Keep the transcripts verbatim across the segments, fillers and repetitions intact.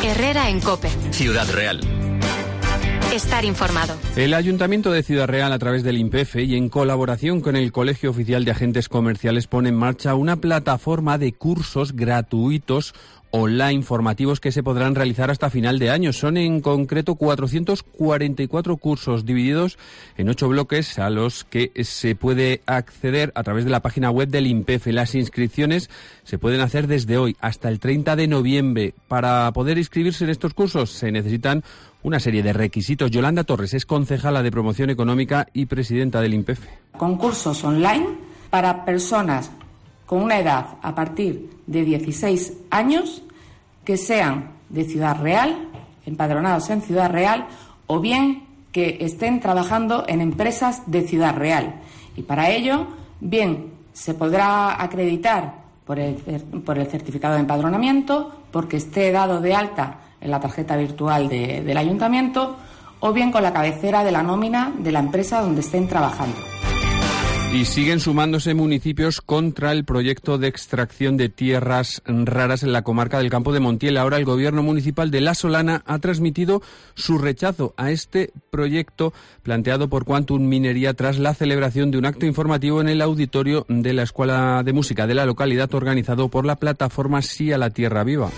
Herrera en COPE. Ciudad Real. Estar informado. El Ayuntamiento de Ciudad Real, a través del INPEFE y en colaboración con el Colegio Oficial de Agentes Comerciales, pone en marcha una plataforma de cursos gratuitos online formativos que se podrán realizar hasta final de año. Son en concreto cuatrocientos cuarenta y cuatro cursos divididos en ocho bloques a los que se puede acceder a través de la página web del INPEFE. Las inscripciones se pueden hacer desde hoy hasta el treinta de noviembre. Para poder inscribirse en estos cursos se necesitan una serie de requisitos. Yolanda Torres es concejala de Promoción Económica y presidenta del INPEFE. Concursos online para personas con una edad a partir de dieciséis años que sean de Ciudad Real, empadronados en Ciudad Real, o bien que estén trabajando en empresas de Ciudad Real. Y para ello, bien se podrá acreditar por el, por el certificado de empadronamiento, porque esté dado de alta en la tarjeta virtual de, del Ayuntamiento, o bien con la cabecera de la nómina de la empresa donde estén trabajando. Y siguen sumándose municipios contra el proyecto de extracción de tierras raras en la comarca del Campo de Montiel. Ahora el gobierno municipal de La Solana ha transmitido su rechazo a este proyecto planteado por Quantum Minería tras la celebración de un acto informativo en el auditorio de la Escuela de Música de la localidad, organizado por la plataforma Sí a la Tierra Viva.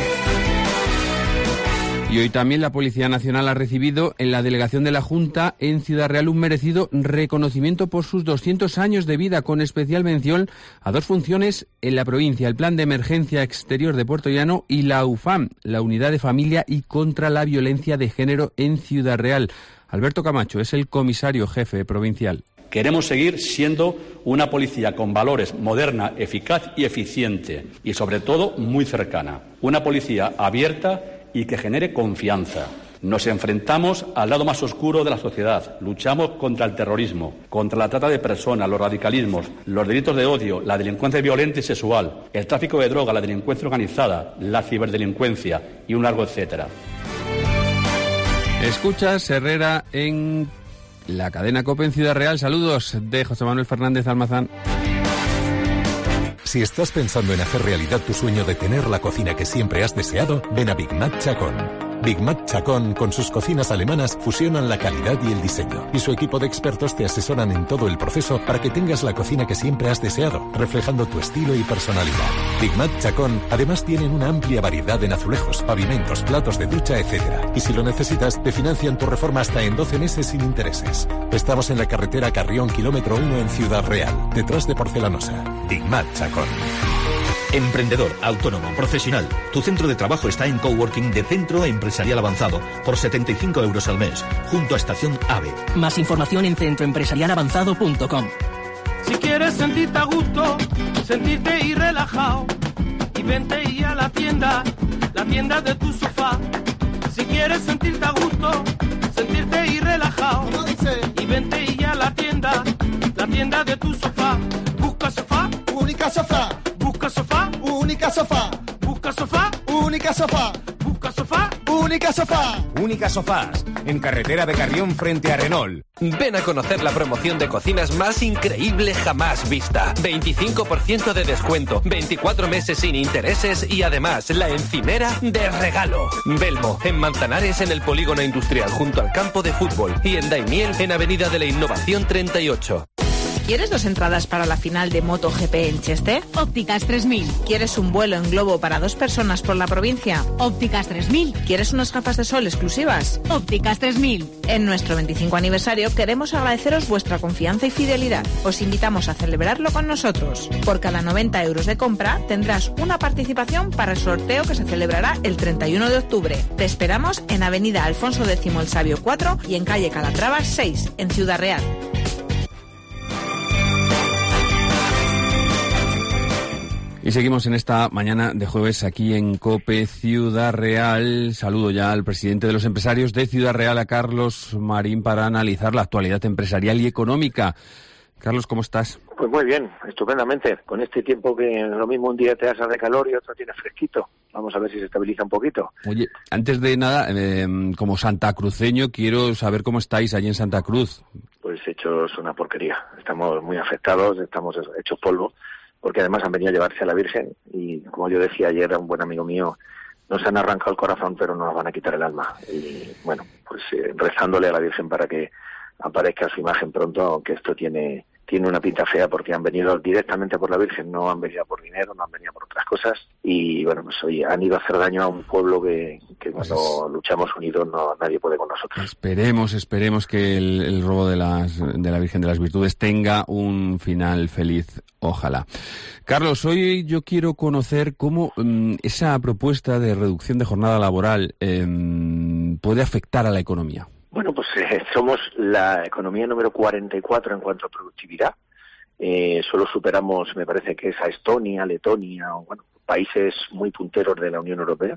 Y hoy también la Policía Nacional ha recibido en la delegación de la Junta en Ciudad Real un merecido reconocimiento por sus doscientos años de vida, con especial mención a dos funciones en la provincia: el Plan de Emergencia Exterior de Puerto Llano y la U F A M, la Unidad de Familia y contra la Violencia de Género en Ciudad Real. Alberto Camacho es el comisario jefe provincial. Queremos seguir siendo una policía con valores, moderna, eficaz y eficiente, y sobre todo muy cercana. Una policía abierta y que genere confianza. Nos enfrentamos al lado más oscuro de la sociedad, luchamos contra el terrorismo, contra la trata de personas, los radicalismos, los delitos de odio, la delincuencia violenta y sexual, el tráfico de droga, la delincuencia organizada, la ciberdelincuencia y un largo etcétera. Escuchas Herrera en la cadena COPE en Ciudad Real. Saludos de José Manuel Fernández Almazán. Si estás pensando en hacer realidad tu sueño de tener la cocina que siempre has deseado, ven a Big Mac Chacón. Big Mac Chacón, con sus cocinas alemanas, fusionan la calidad y el diseño. Y su equipo de expertos te asesoran en todo el proceso para que tengas la cocina que siempre has deseado, reflejando tu estilo y personalidad. Big Mac Chacón además tienen una amplia variedad en azulejos, pavimentos, platos de ducha, etcétera. Y si lo necesitas, te financian tu reforma hasta en doce meses sin intereses. Estamos en la carretera Carrión, kilómetro uno en Ciudad Real, detrás de Porcelanosa. Big Mac Chacón. Emprendedor, autónomo, profesional. Tu centro de trabajo está en Coworking de Centro Empresarial Avanzado por setenta y cinco euros al mes, junto a Estación AVE. Más información en centroempresarialavanzado punto com. Si quieres sentirte a gusto, sentirte y relajado, y vente y a la tienda, la tienda de tu sofá. Si quieres sentirte a gusto, sentirte y relajado, y vente y a la tienda, la tienda de tu sofá. Busca sofá, única sofá. Busca sofá, única sofá. Busca sofá, única sofá. Busca sofá, única sofá. Única Sofás, en carretera de Carrión frente a Renault. Ven a conocer la promoción de cocinas más increíble jamás vista. veinticinco por ciento de descuento, veinticuatro meses sin intereses y además la encimera de regalo. Belmo, en Manzanares, en el Polígono Industrial junto al campo de fútbol, y en Daimiel, en Avenida de la Innovación treinta y ocho. ¿Quieres dos entradas para la final de MotoGP en Cheste? Ópticas tres mil. ¿Quieres un vuelo en globo para dos personas por la provincia? Ópticas tres mil. ¿Quieres unas gafas de sol exclusivas? Ópticas tres mil. En nuestro veinticinco aniversario queremos agradeceros vuestra confianza y fidelidad. Os invitamos a celebrarlo con nosotros. Por cada noventa euros de compra tendrás una participación para el sorteo que se celebrará el treinta y uno de octubre. Te esperamos en Avenida Alfonso X el Sabio cuatro y en calle Calatrava seis, en Ciudad Real. Y seguimos en esta mañana de jueves aquí en COPE Ciudad Real. Saludo ya al presidente de los empresarios de Ciudad Real, a Carlos Marín, para analizar la actualidad empresarial y económica. Carlos, ¿cómo estás? Pues muy bien, estupendamente. Con este tiempo que lo mismo un día te das de calor y otro tienes fresquito. Vamos a ver si se estabiliza un poquito. Oye, antes de nada, eh, como santacruceño, quiero saber cómo estáis allí en Santa Cruz. Pues hechos una porquería. Estamos muy afectados, estamos hechos polvo, porque además han venido a llevarse a la Virgen y, como yo decía ayer a un buen amigo mío, nos han arrancado el corazón, pero no nos van a quitar el alma. Y bueno, pues eh, rezándole a la Virgen para que aparezca su imagen pronto, aunque esto tiene tiene una pinta fea porque han venido directamente por la Virgen, no han venido por dinero, no han venido por otras cosas, y bueno, pues hoy han ido a hacer daño a un pueblo que, que cuando pues es... luchamos unidos no nadie puede con nosotros. Esperemos, esperemos que el, el robo de las de la Virgen de las Virtudes tenga un final feliz, ojalá. Carlos, hoy yo quiero conocer cómo um, esa propuesta de reducción de jornada laboral um, puede afectar a la economía. Bueno, pues eh, somos la economía número cuarenta y cuatro en cuanto a productividad. Eh, solo superamos, me parece que es a Estonia, Letonia, o bueno, países muy punteros de la Unión Europea.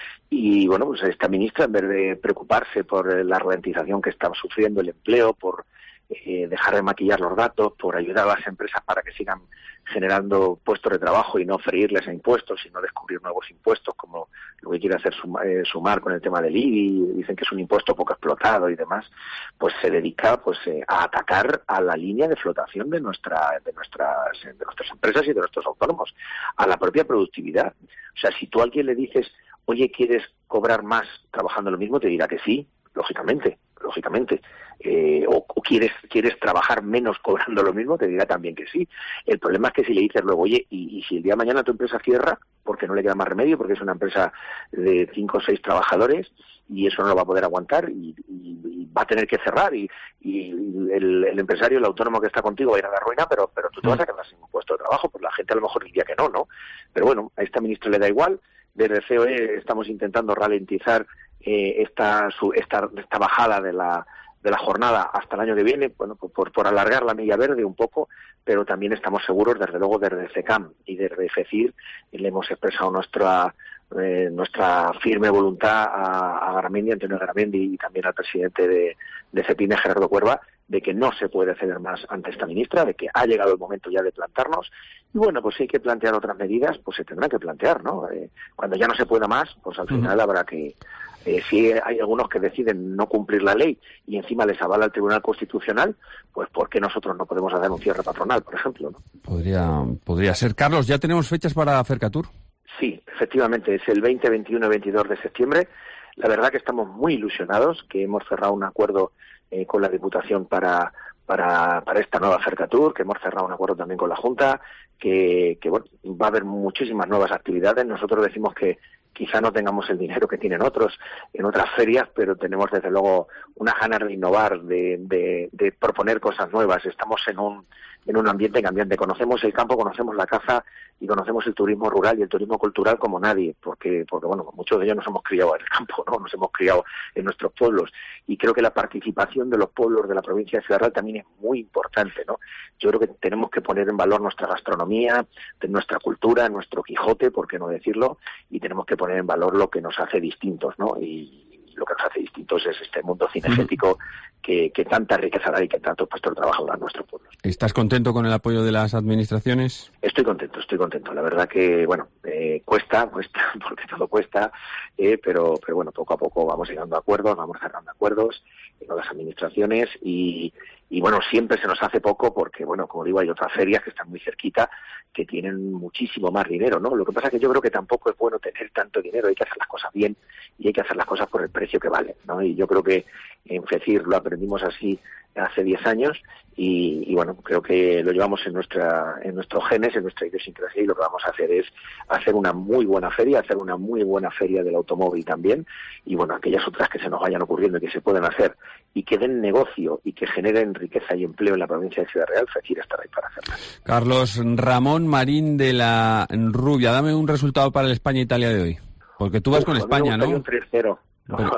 Y bueno, pues esta ministra, en vez de preocuparse por la ralentización que está sufriendo el empleo, por eh, dejar de maquillar los datos, por ayudar a las empresas para que sigan generando puestos de trabajo y no freírles a impuestos, sino descubrir nuevos impuestos, como lo que quiere hacer sumar, eh, sumar con el tema del I B I, dicen que es un impuesto poco explotado y demás, pues se dedica pues eh, a atacar a la línea de flotación de nuestra de nuestras de nuestras empresas y de nuestros autónomos, a la propia productividad. O sea, si tú a alguien le dices, oye, ¿quieres cobrar más trabajando lo mismo? Te dirá que sí, lógicamente, lógicamente. Eh, o, o quieres quieres trabajar menos cobrando lo mismo, te dirá también que sí. El problema es que si le dices luego, oye, y, y si el día de mañana tu empresa cierra, porque no le queda más remedio, porque es una empresa de cinco o seis trabajadores, y eso no lo va a poder aguantar, y, y, y va a tener que cerrar, y, y el, el empresario, el autónomo que está contigo va a ir a la ruina, pero pero tú te vas a quedar sin un puesto de trabajo, pues la gente a lo mejor diría que no, ¿no? Pero bueno, a esta ministra le da igual. Desde el C O E estamos intentando ralentizar eh, esta, su, esta esta bajada de la de la jornada hasta el año que viene, bueno, por, por alargar la milla verde un poco, pero también estamos seguros, desde luego, desde C E C A M y desde FECIR, y le hemos expresado nuestra eh, nuestra firme voluntad a, a Garamendi, Antonio Garamendi, y también al presidente de, de CEPIME, Gerardo Cuerva, de que no se puede ceder más ante esta ministra, de que ha llegado el momento ya de plantarnos, y bueno, pues si hay que plantear otras medidas, pues se tendrán que plantear, ¿no? Eh, cuando ya no se pueda más, pues al final uh-huh. habrá que... Eh, si hay algunos que deciden no cumplir la ley y encima les avala el Tribunal Constitucional, pues ¿por qué nosotros no podemos hacer un cierre patronal, por ejemplo, ¿no? Podría, podría ser. Carlos, ¿ya tenemos fechas para Fercatur? Sí, efectivamente, es el veinte, veintiuno y veintidós de septiembre. La verdad que estamos muy ilusionados, que hemos cerrado un acuerdo eh, con la Diputación para, para, para esta nueva Fercatur, que hemos cerrado un acuerdo también con la Junta, que, que bueno, va a haber muchísimas nuevas actividades. Nosotros decimos que quizá no tengamos el dinero que tienen otros en otras ferias, pero tenemos desde luego unas ganas de innovar, de, de, de proponer cosas nuevas. Estamos en un en un ambiente cambiante. Conocemos el campo, conocemos la caza y conocemos el turismo rural y el turismo cultural como nadie, porque porque bueno, muchos de ellos nos hemos criado en el campo, ¿no? Nos hemos criado en nuestros pueblos, y creo que la participación de los pueblos de la provincia de Ciudad Real también es muy importante, ¿no? Yo creo que tenemos que poner en valor nuestra gastronomía, nuestra cultura, nuestro Quijote, por qué no decirlo, y tenemos que poner en valor lo que nos hace distintos, ¿no? Y lo que nos hace distintos es este mundo cinegético que, que tanta riqueza da y que tanto puesto de trabajo da a nuestro pueblo. ¿Estás contento con el apoyo de las administraciones? Estoy contento, estoy contento. La verdad que, bueno, eh, cuesta, cuesta, porque todo cuesta, eh, pero, pero bueno, poco a poco vamos llegando a acuerdos, vamos cerrando acuerdos con las administraciones y, y bueno, siempre se nos hace poco porque, bueno, como digo, hay otras ferias que están muy cerquita que tienen muchísimo más dinero, ¿no? Lo que pasa es que yo creo que tampoco es bueno tener tanto dinero, hay que hacer las cosas bien y hay que hacer las cosas por el precio que valen, ¿no? Y yo creo que en FECIR lo aprendimos así hace diez años y, y bueno, creo que lo llevamos en nuestra en nuestros genes, en nuestra idiosincrasia, y lo que vamos a hacer es hacer una muy buena feria, hacer una muy buena feria del automóvil también, y bueno, aquellas otras que se nos vayan ocurriendo y que se pueden hacer y que den negocio y que generen riqueza y empleo en la provincia de Ciudad Real, FECIR estará ahí para hacerlas. Carlos Ramón Marín de la Rubia, dame un resultado para el España-Italia de hoy, porque tú vas Uf, con España, ¿no? Un tres cero. No, pero...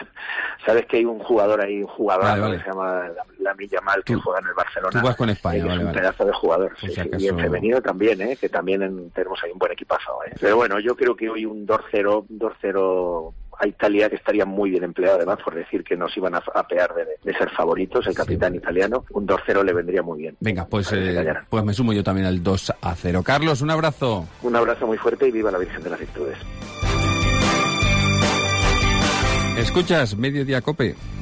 sabes que hay un jugador ahí, un jugador vale, vale. que se llama Lamine Yamal, que tú, juega en el Barcelona. Tú vas con España, eh, vale, es un vale. pedazo de jugador. Sí, si acaso... Y en femenino también, eh, que también en, tenemos ahí un buen equipazo. Eh. Pero bueno, yo creo que hoy un dos cero a Italia, que estaría muy bien empleado, además, por decir que nos iban a apear de, de ser favoritos, el capitán sí. italiano, un dos cero le vendría muy bien. Venga, pues, eh, pues me sumo yo también al dos a cero. Carlos, un abrazo. Un abrazo muy fuerte y viva la Virgen de las Virtudes. Escuchas Mediodía Cope.